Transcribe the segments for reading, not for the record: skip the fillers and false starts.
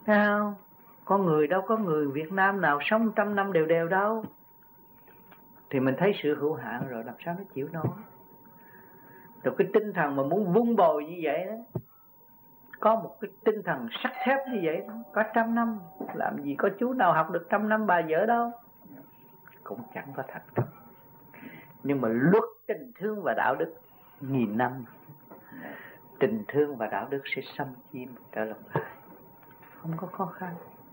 Thấy không? Có người đâu có người Việt Nam nào sống 100 năm đều đều đâu. Thì mình thấy sự hữu hạn rồi làm sao nó chịu nổi. Rồi cái tinh thần mà muốn vun bồi như vậy đó, có một cái tinh thần sắt thép như vậy đó, có 100 năm, làm gì có chú nào học được 100 năm bà vợ đâu, cũng chẳng có thành công. Nhưng mà luật tình thương và đạo đức 1000 năm, tình thương và đạo đức sẽ xâm chiếm trở lòng lại, không có khó khăn.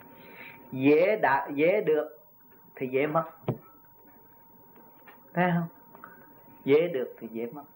Dễ được thì dễ mất, thấy không? Dễ được thì dễ mất.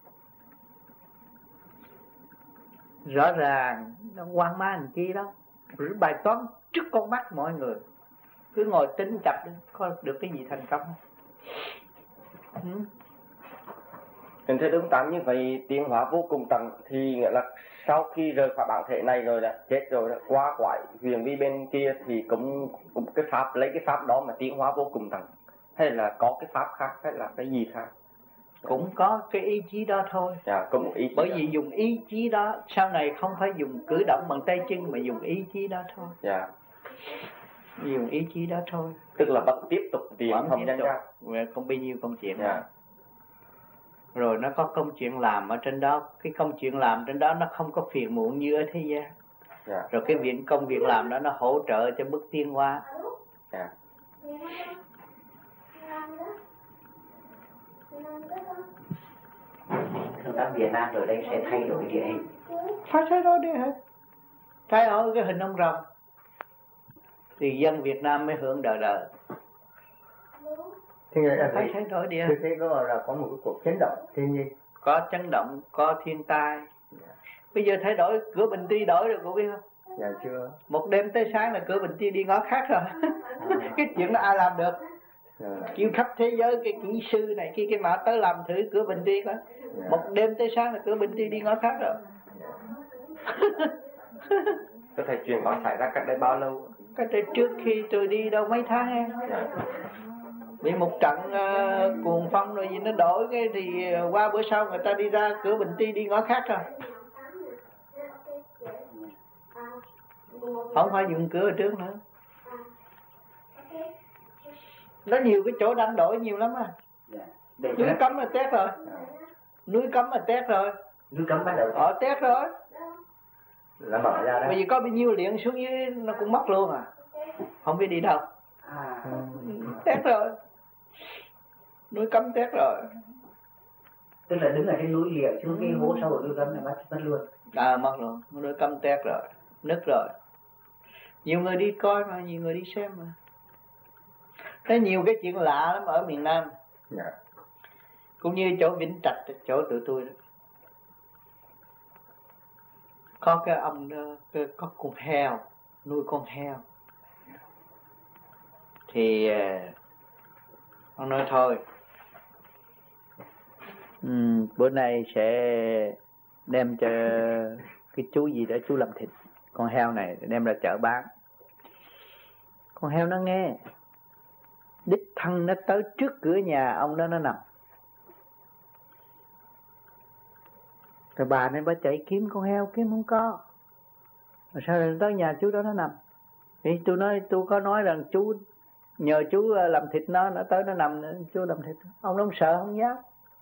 Rõ ràng nó hoang mang làm chi đâu. Bài toán trước con mắt mọi người, cứ ngồi tính chập đi, có được cái gì thành công không? Thưa Đức Tám, như vậy tiến hóa vô cùng tận thì nghĩa là sau khi rời khỏi bản thể này rồi là chết rồi, là qua quải huyền vi bên kia thì cũng cái pháp, lấy cái pháp đó mà tiến hóa vô cùng tận, hay là có cái pháp khác, hay là cái gì khác? Cũng có cái ý chí đó thôi. Dạ, có một ý chí. Bởi vì dùng ý chí đó, sau này không phải dùng cử động bằng tay chân mà dùng ý chí đó thôi. Dạ. Dùng ý chí đó thôi. Tức là vẫn tiếp tục tiến không nhanh ra. Không bao nhiêu công chuyện. Dạ. Rồi nó có công chuyện làm ở trên đó. Cái công chuyện làm trên đó nó không có phiền muộn như ở thế gian. Dạ. Rồi cái công việc làm đó nó hỗ trợ cho bước tiến hóa. Dạ. Thưa bác, Việt Nam rồi đây sẽ thay đổi địa hình. Phải thay đổi địa hình. Thay đổi cái hình ông rồng thì dân Việt Nam mới hưởng đời đời. Thì người ta phải thay đổi địa hình. Thế có một cái cuộc chấn động thiên nhiên. Có chấn động, có thiên tai. Bây giờ thay đổi cửa Bình Tri đổi rồi cô biết không? Dạ chưa. Một đêm tới sáng là cửa Bình Tri đi ngõ khác rồi. Cái chuyện đó ai làm được? Kêu khắp thế giới cái kỹ sư này kia cái mã tới làm thử cửa Bình Tri coi. Một đêm tới sáng là cửa Bình Tri đi ngõ khác rồi. Có thể chuyện đó xảy ra cách đây bao lâu? Cách đây trước khi tôi đi đâu mấy tháng em. Bị một trận cuồng phong rồi gì nó đổi cái thì qua bữa sau người ta đi ra cửa Bình Tri đi ngõ khác rồi. Không phải dùng cửa ở trước nữa. Nó nhiều cái chỗ đang đổi nhiều lắm à. Núi cấm là tét rồi. Núi cấm là tét rồi. Núi cấm bắt đầu tét rồi. Là mở ra đó. Bởi vì có bao nhiêu điện xuống dưới nó cũng mất luôn à. Không biết đi đâu. Tét rồi. Núi cấm tét rồi. Tức là đứng ở trên núi liền xuống cái hố sâu ở núi cấm là mất luôn. Mất luôn. Núi cấm tét rồi. Nứt rồi. Nhiều người đi coi mà, nhiều người đi xem mà. Có nhiều cái chuyện lạ lắm ở miền Nam. Cũng như chỗ Vĩnh Trạch, chỗ tụi tôi đó. Có cái ông đó, có con heo, nuôi con heo. Thì ông nói thôi, bữa nay sẽ đem cho cái chú gì đó, chú làm thịt con heo này đem ra chợ bán. Con heo nó nghe, đích thân nó tới trước cửa nhà ông đó nó nằm. Rồi bà này bà chạy kiếm con heo kiếm không có. Rồi sao rồi tới nhà chú đó nó nằm. Thì tôi có nói rằng chú nhờ chú làm thịt nó tới nó nằm, chú làm thịt. Ông nó không sợ không dám.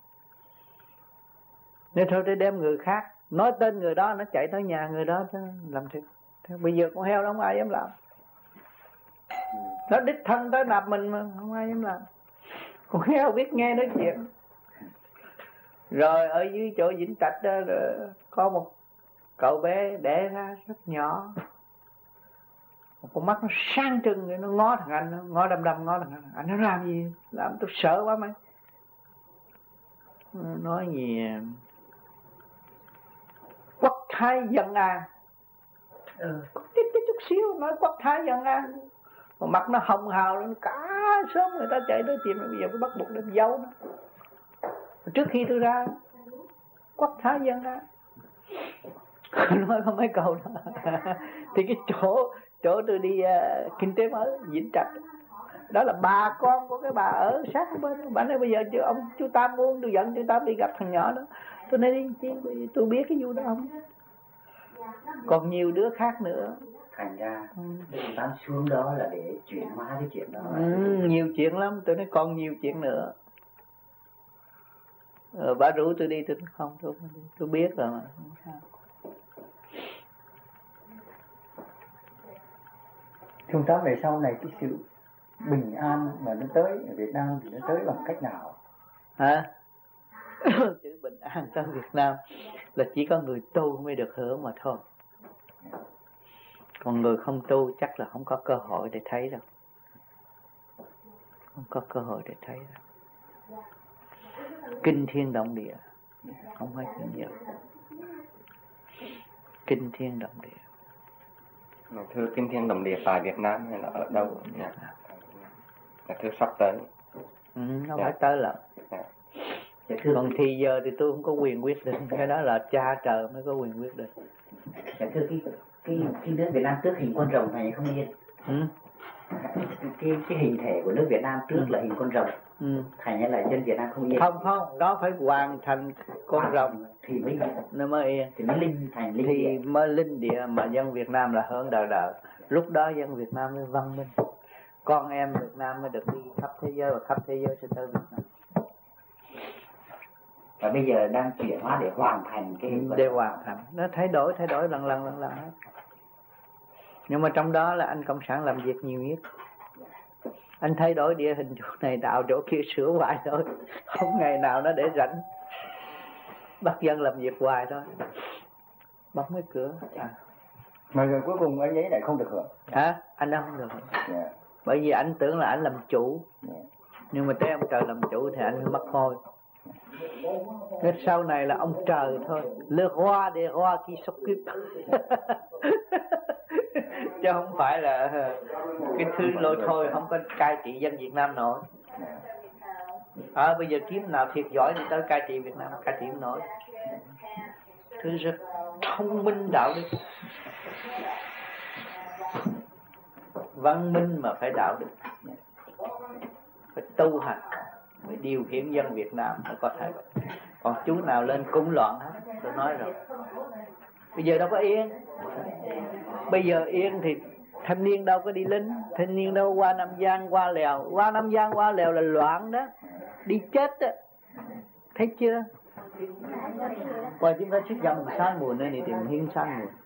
Nên thôi để đem người khác, nói tên người đó nó chạy tới nhà người đó làm thịt. Bây giờ con heo đó không ai dám làm. Nó đích thân tới nạp mình mà không ai dám làm. Con heo biết nghe nói chuyện. Rồi ở dưới chỗ Vĩnh Trạch đó có một cậu bé đẻ ra rất nhỏ. Một con mắt nó sáng trưng, nó ngó thằng anh, nó ngó đăm ngó thằng anh. Anh nó làm gì? Làm tôi sợ quá mày. Nói gì quốc thái dân an. Chút xíu nói quốc thái dân an. Mà mặt nó hồng hào lên, cả sớm người ta chạy tới tìm. Bây giờ phải bắt buộc đem giấu nó. Trước khi tôi ra quốc thái dân an. Nói có mấy câu đó. Thì cái chỗ tôi đi kinh tế mới Vĩnh Trạch, đó là bà con của cái bà ở sát bên. Bà nói bây giờ chú Tam muốn tôi dẫn chú Tam đi gặp thằng nhỏ đó. Tôi nói đi chi, tôi biết cái vụ đó không. Còn nhiều đứa khác nữa. Thành ra chúng ta xuống đó là để chuyển hóa cái chuyện đó. Nhiều chuyện lắm, tôi nói còn nhiều chuyện nữa. Bà rủ tôi đi, tôi nói không, tôi biết rồi mà, không sao. Chúng ta về sau này cái sự bình an mà nó tới ở Việt Nam thì nó tới bằng cách nào? Hả? Chữ bình an tới Việt Nam là chỉ có người tu mới được hưởng mà thôi. Còn người không tu chắc là không có cơ hội để thấy đâu. Không có cơ hội để thấy đâu. Kinh thiên động địa, không phải kinh dị. Kinh thiên động địa. Thưa kinh thiên động địa tại Việt Nam hay là ở đâu? Thưa sắp tới. Nó phải tới là. Còn thì giờ thì tôi không có quyền quyết định, cái đó là cha trời mới có quyền quyết định. Thưa cái nước Việt Nam trước hình con rồng này không yên. Cái hình thể của nước Việt Nam trước là hình con rồng. Thành ra là dân Việt Nam không yên. Không, đó phải hoàn thành con rồng thì mới nó mới yên, thì mới linh thành linh thì địa. mới linh địa mà dân Việt Nam là hưởng đời đời. Lúc đó dân Việt Nam mới văn minh, con em Việt Nam mới được đi khắp thế giới và khắp thế giới sẽ tới Việt Nam. Và bây giờ đang chuyển hóa để hoàn thành cái để hoàn thành, nó thay đổi lần hết. Nhưng mà trong đó là anh cộng sản làm việc nhiều nhất. Anh thay đổi địa hình chỗ này đạo chỗ kia sửa hoài thôi, không ngày nào nó để rảnh, bắt dân làm việc hoài thôi, bắt mấy cửa. Mà rồi cuối cùng anh ấy lại không được hưởng. Anh đó không được hưởng. Bởi vì anh tưởng là anh làm chủ, nhưng mà tới ông trời làm chủ thì anh mất hôi. Cái sau này là ông trời thôi, le roi des rois qui s'occupe. Chứ không phải là cái thứ lôi thôi, không có cai trị dân Việt Nam nổi. Bây giờ kiếm nào thiệt giỏi thì tới cai trị Việt Nam, cai trị không nổi. Thứ rất thông minh đạo đức, văn minh mà phải đạo đức, phải tu hành, phải điều khiển dân Việt Nam mới có thể. Còn chú nào lên cúng loạn hết, tôi nói rồi. Bây giờ đâu có yên. Bây giờ yên thì thanh niên đâu có đi lính, thanh niên đâu qua Nam Giang qua Lèo. Qua Nam Giang qua Lèo là loạn đó, đi chết đó. Thấy chưa? Qua chúng ta xuất dòng sáng mùa nên thì tìm hiên sáng mùa.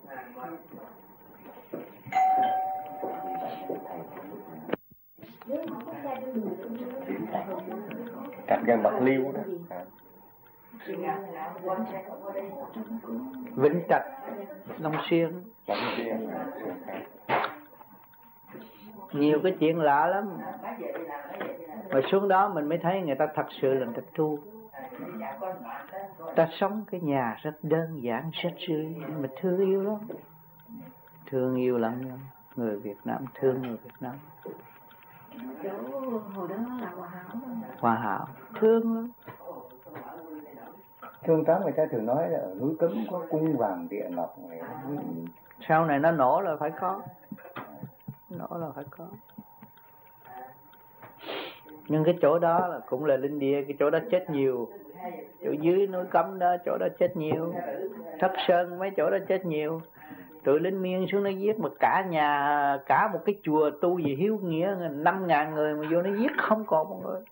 Các dân Bạc Liêu đó. Vĩnh Trạch, Long Xuyên. Nhiều cái chuyện lạ lắm. Mà xuống đó mình mới thấy người ta thật sự là người ta tu. Ta sống cái nhà rất đơn giản, rất rưỡi, mà thương yêu lắm. Thương yêu lắm nhau. Người Việt Nam thương người Việt Nam. Hồi đó là Hòa hảo, thương lắm. Thương tám người ta thường nói là ở núi Cấm có cung vàng địa ngọc này. Sau này nó nổ là phải có. Nổ là phải có. Nhưng cái chỗ đó là cũng là linh địa, cái chỗ đó chết nhiều. Chỗ dưới núi Cấm đó, chỗ đó chết nhiều. Thất Sơn mấy chỗ đó chết nhiều. Tụi lính Miên xuống nó giết mà cả nhà, cả một cái chùa tu gì hiếu nghĩa 5.000 người mà vô nó giết không còn một người.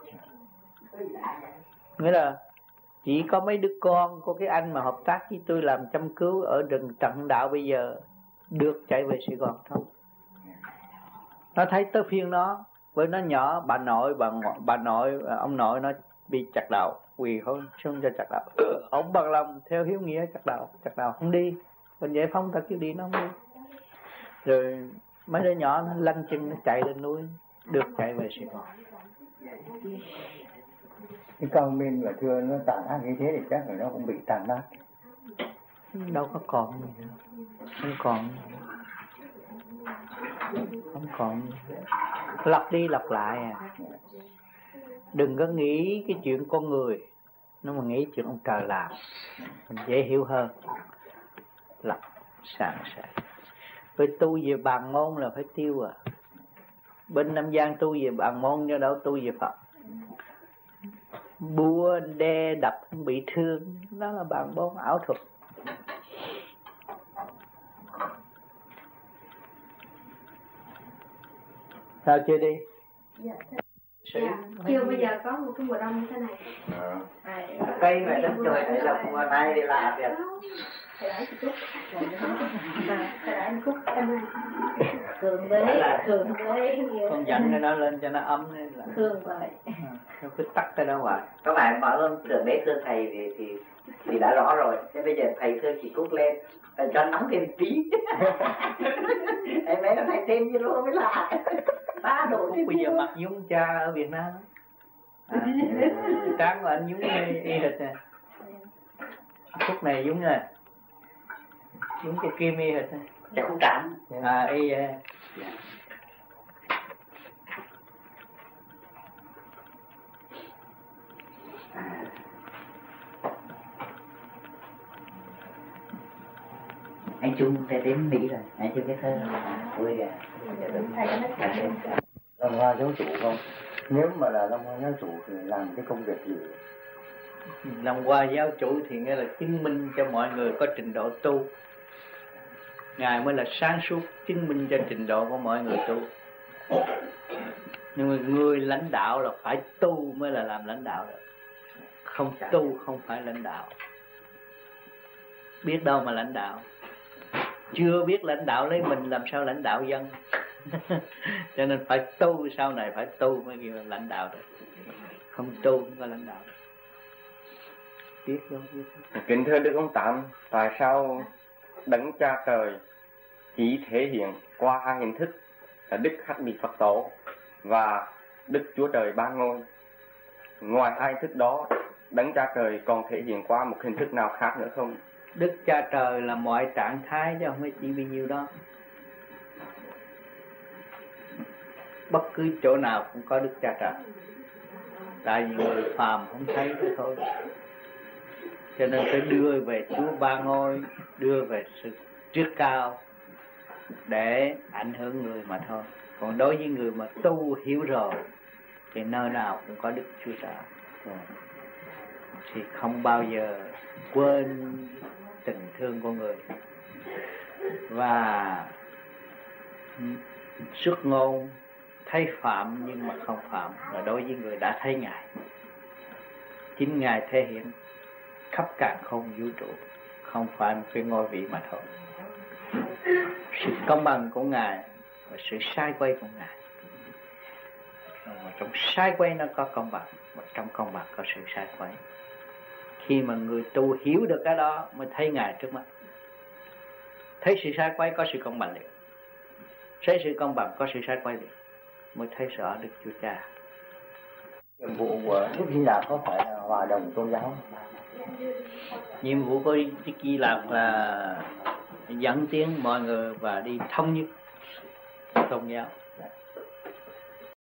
Nghĩa là chỉ có mấy đứa con của cái anh mà hợp tác với tôi làm chăm cứu ở rừng Trận Đạo bây giờ được chạy về Sài Gòn thôi. Nó thấy tới phiên nó, với nó nhỏ, bà nội, ông nội nó bị chặt đầu, quỳ xuống cho chặt đầu. Ông bằng lòng theo hiếu nghĩa chặt đầu không đi. Còn giải phóng ta kêu đi nó không đi. Rồi mấy đứa nhỏ nó lăn chân nó chạy lên núi, được chạy về Sài Gòn. Cái cao minh và thưa nó tàn ác như thế thì chắc là nó cũng bị tàn ác. Đâu có còn gì nữa. Không còn. Không còn. Lặp đi lặp lại à. Đừng có nghĩ cái chuyện con người, nó mà nghĩ chuyện ông trời làm mình dễ hiểu hơn. Lặp sàng sảy. Với tu về bàn môn là phải tiêu à. Bên Nam Giang tu về bàn môn cho đâu tu về Phật. Búa đe đập không bị thương, đó là bàn môn ảo thuật. Sao chưa đi? Dạ. Chiều bây giờ có một cái mùa đông như thế này. Cây mà đất trời này là mùa này thì là việc. Thầy đãi chị Cúc. Thầy đãi Cúc em thường với Con dặn cái nó lên cho nó ấm là thường vậy. Nó cứ tắt cái đó hoài. Các bạn bảo ơn thượng đế thương thầy thì đã rõ rồi. Thế bây giờ thầy thương chị Cúc lên cho nóng thêm tí. Em ấy nó thầy thêm như luôn mới lạ. 3 độ Cúc bây giờ mặc nhúng cha ở Việt Nam. Tráng của anh nhúng y hệt nè. Cúc này nhúng nè. Nhúng cái kim y hệt nè. Dạ không trắng. Y vậy. Anh Trung sẽ đến Mỹ rồi, anh chưa biết thơ vui kìa. Long Hoa giáo chủ không? Nếu mà là Long Hoa giáo chủ thì làm cái công việc gì? Long Hoa giáo chủ thì nghĩa là chứng minh cho mọi người có trình độ tu. Ngài mới là sáng suốt chứng minh cho trình độ của mọi người tu. Nhưng mà người lãnh đạo là phải tu mới là làm lãnh đạo được. Không tu không phải lãnh đạo. Biết đâu mà lãnh đạo. Chưa biết lãnh đạo lấy mình làm sao lãnh đạo dân. Cho nên phải tu, sau này phải tu mới kêu là lãnh đạo được. Không tu không có lãnh đạo được. Biết không? Biết không? Kính thưa Đức ông Tám, tại sao Đấng Cha Trời chỉ thể hiện qua hai hình thức là Đức Hắc Bị Phật Tổ và Đức Chúa Trời Ba Ngôi? Ngoài hai hình thức đó, Đấng Cha Trời còn thể hiện qua một hình thức nào khác nữa không? Đức Cha Trời là mọi trạng thái chứ không phải chỉ bao nhiêu đó. Bất cứ chỗ nào cũng có Đức Cha Trời. Tại vì người phàm không thấy thế thôi. Cho nên phải đưa về Chúa Ba Ngôi, đưa về sự trước cao để ảnh hưởng người mà thôi. Còn đối với người mà tu hiểu rồi thì nơi nào cũng có Đức Chúa Trời. Thì không bao giờ quên tình thương của người. Và xuất ngôn thấy phạm nhưng mà không phạm là đối với người đã thấy Ngài. Chính Ngài thể hiện khắp càn khôn vũ trụ, không phải một cái ngôi vị mà thôi. Sự công bằng của Ngài và sự sai quay của Ngài. Và trong sai quay nó có công bằng, và trong công bằng có sự sai quay. Khi mà người tu hiểu được cái đó mới thấy Ngài trước mắt. Thấy sự sai quay có sự công bằng liền. Thấy sự công bằng có sự sai quay liền. Mới thấy rõ Đức Chúa Cha. Nhiệm vụ của Đức Hy Lạp có phải là hòa đồng tôn giáo? Nhiệm vụ của Đức Hy Lạp là dẫn tiến mọi người và đi thống nhất tôn giáo.